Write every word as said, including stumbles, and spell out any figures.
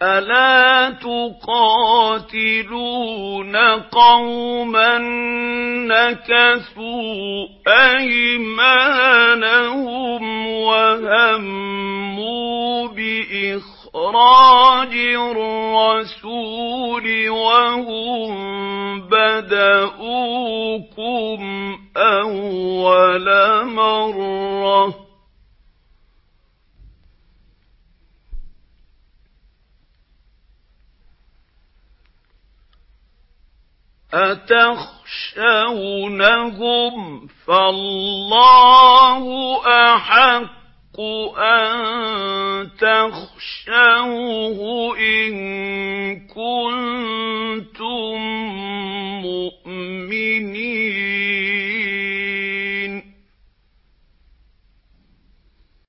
ألا تقاتلون قوما نكثوا أيمانهم وهموا بإخراج الرسول وهم بدؤوكم أول مرة أتخشونهم فالله أحق أن تخشوه إن كنتم مؤمنين